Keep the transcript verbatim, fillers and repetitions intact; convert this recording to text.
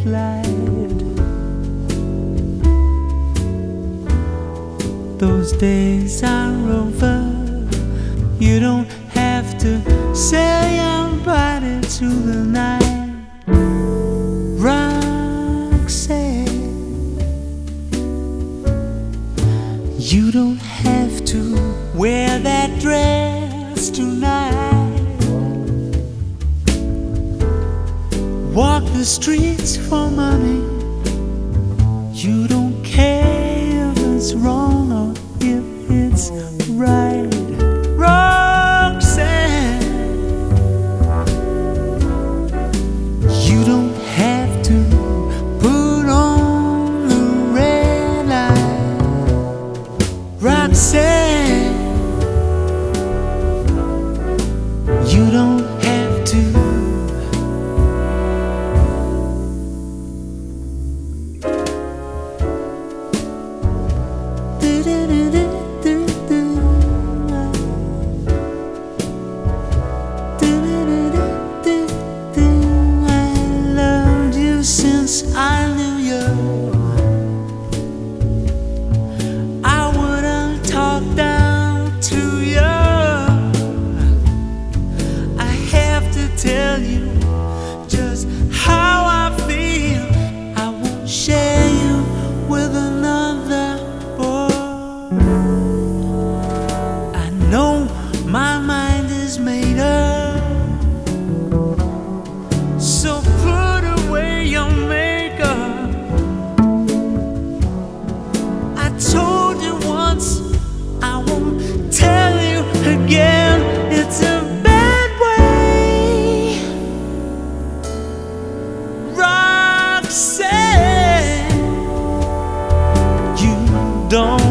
replied, those days are over. You don't have to sell your body to the night. Roxanne, you don't have to wear that dress tonight. Walk the streets for money. You don't care if it's wrong or if it's right. Roxanne, you don't have to put on the red light. Roxanne, you don't have to. Since I knew you, I wouldn't talk down to you. I have to tell you just how I feel. I won't share you with another boy. I know my mind is made up, so put away your makeup. I told you once, I won't tell you again. It's a bad way. Roxanne, you don't